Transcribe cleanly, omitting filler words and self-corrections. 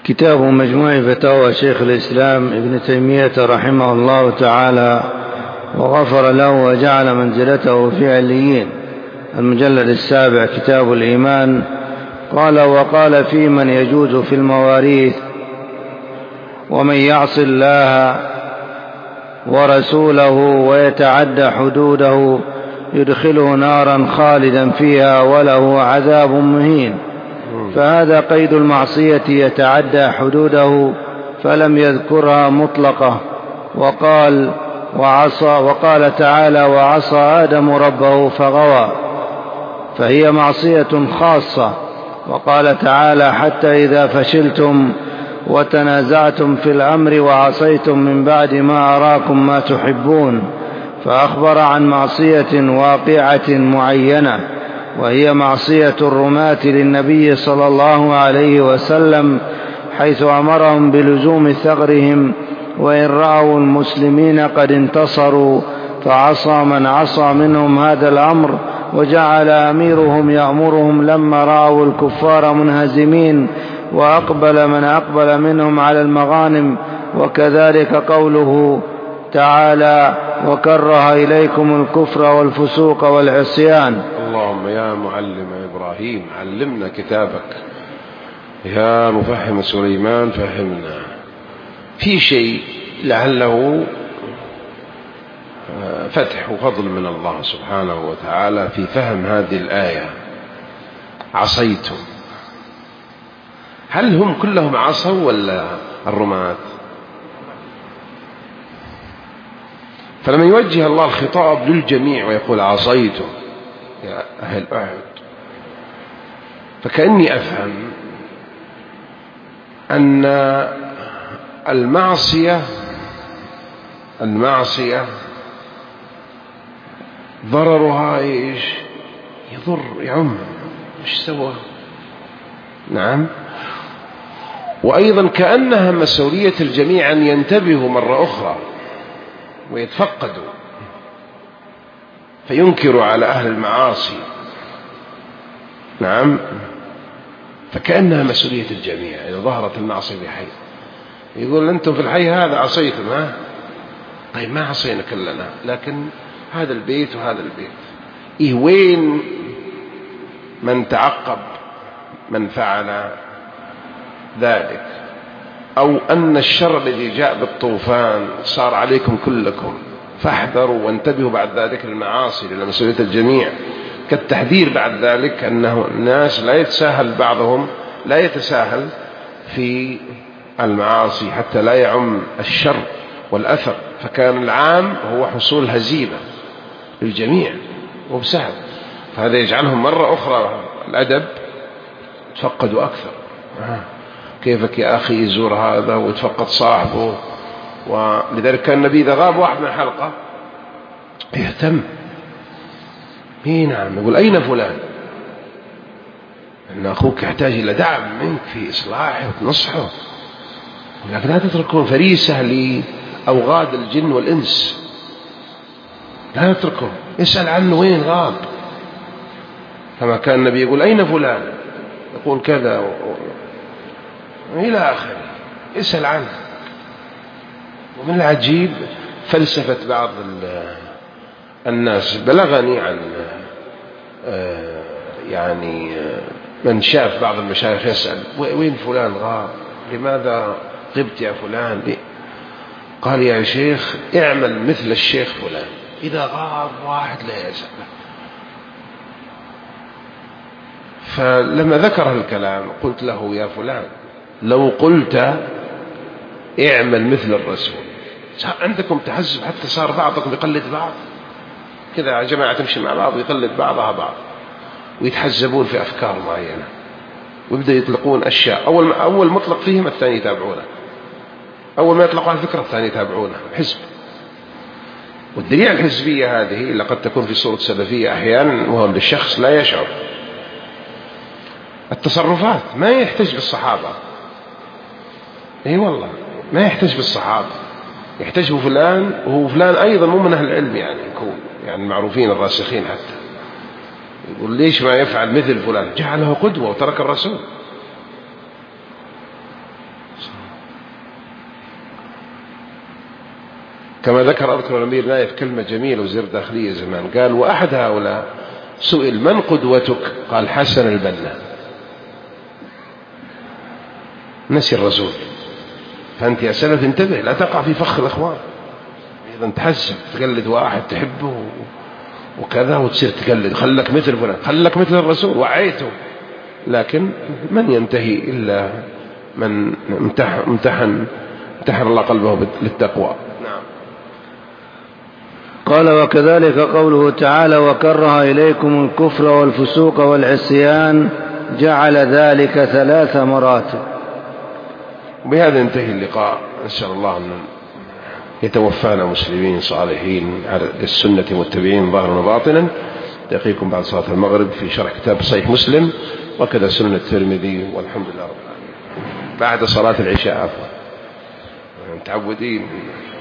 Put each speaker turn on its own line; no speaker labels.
كتاب مجموع فتاوى شيخ الإسلام ابن تيمية رحمه الله تعالى وغفر له وجعل منزلته في عليين، المجلد 7 كتاب الإيمان. قال: وقال في من يجوز في المواريث: ومن يعص الله ورسوله ويتعدى حدوده يدخله نارا خالدا فيها وله عذاب مهين. فهذا قيد المعصية يتعدى حدوده، فلم يذكرها مطلقة. وقال تعالى: وعصى آدم ربه فغوى، فهي معصية خاصة. وقال تعالى: حتى إذا فشلتم وتنازعتم في الأمر وعصيتم من بعد ما أراكم ما تحبون، فأخبر عن معصية واقعة معينة، وهي معصية الرماة للنبي صلى الله عليه وسلم، حيث أمرهم بلزوم ثغرهم وإن رأوا المسلمين قد انتصروا، فعصى من عصى منهم هذا الأمر، وجعل أميرهم يأمرهم لما رأوا الكفار منهزمين، وأقبل من أقبل منهم على المغانم. وكذلك قوله تعالى: وكره إليكم الكفر والفسوق والعصيان.
اللهم يا معلم إبراهيم علمنا كتابك، يا مفهم سليمان فهمنا. في شيء لعله فتح وفضل من الله سبحانه وتعالى في فهم هذه الآية. عصيتم، هل هم كلهم عصوا ولا الرماة؟ فلما يوجه الله الخطاب للجميع ويقول: عصيتم يا أهل أحد، فكأني أفهم أن المعصية ضررها إيش؟ يضر، يعم، مش سوى. نعم. وأيضا كأنها مسؤولية الجميع أن ينتبهوا مرة أخرى ويتفقدوا، فينكروا على أهل المعاصي. نعم. فكأنها مسؤولية الجميع. إذا ظهرت المعصية في حي يقول: أنتم في الحي هذا عصيتم، ها؟ طيب ما عصينا كلنا، لكن هذا البيت وهذا البيت. إيه وين من تعقب من فعل ذلك؟ أو أن الشر الذي جاء بالطوفان صار عليكم كلكم، فاحذروا وانتبهوا بعد ذلك للمعاصي، لأن مسؤولية الجميع. كالتحذير بعد ذلك أنه الناس لا يتساهل، بعضهم لا يتساهل في المعاصي حتى لا يعم الشر والأثر. فكان العام هو حصول هزيمة للجميع وبسهل، فهذا يجعلهم مرة أخرى الأدب تفقدوا أكثر. كيفك يا أخي يزور هذا ويتفقد صاحبه؟ ولذلك كان النبي إذا غاب واحد من الحلقة يهتم. نعم، يقول: أين فلان؟ أن أخوك يحتاج إلى دعم منك في إصلاحه وتنصحه، ولكن لا تتركون فريسة لأوغاد الجن والإنس. لا تتركهم، اسأل عنه وين غاب. كما كان النبي يقول: أين فلان؟ يقول كذا إلى آخره، اسأل عنه. ومن العجيب فلسفة بعض الناس، بلغني عن يعني من شاف بعض المشايخ يسأل: وين فلان غاب؟ لماذا غبت يا فلان؟ قال: يا شيخ اعمل مثل الشيخ فلان، إذا غاب واحد لا يسأل. فلما ذكر الكلام قلت له: يا فلان، لو قلت اعمل مثل الرسول، صار عندكم تحزب، حتى صار بعضكم يقلد بعض كذا، جماعة تمشي مع بعض ويقلد بعضها بعض، ويتحزبون في أفكار معينة، ويبدأ يطلقون أشياء. أول مطلق فيهم الثاني يتابعونه، أول ما يطلقوا على الفكرة الثاني يتابعونه، حزب. والدليل الحزبية هذه لقد تكون في صورة سلفية أحيانا، وهو للشخص لا يشعر. التصرفات ما يحتج بالصحابة، اي والله ما يحتج بالصحابة، يحتج بفلان، وهو فلان أيضا مو من أهل العلم، يعني يكون يعني معروفين الراسخين، حتى يقول: ليش ما يفعل مثل فلان؟ جعله قدوة وترك الرسول. كما أذكر الأمير نايف كلمة جميلة وزير داخلية زمان، قال: وأحد هؤلاء سئل: من قدوتك؟ قال: حسن البنا. نسي الرسول. فأنت يا سلف انتبه، لا تقع في فخ الأخوان. إذا تحسب تقلد واحد تحبه وكذا وتصير تقلد، خلك مثل فلان، خلك مثل الرسول، وعيته. لكن من ينتهي إلا من امتحن الله قلبه للتقوى. نعم.
قال: وكذلك قوله تعالى: وكره إليكم الكفر والفسوق والعصيان، جعل ذلك 3 مراتب.
بهذا ينتهي اللقاء. نسأل الله أن يتوفانا مسلمين صالحين على السنة متبعين ظاهرا وباطنا. يلقيكم بعد صلاة المغرب في شرح كتاب صحيح مسلم وكذا سنة الترمذي، والحمد لله رب العالمين، بعد صلاة العشاء. عفوا، متعودين.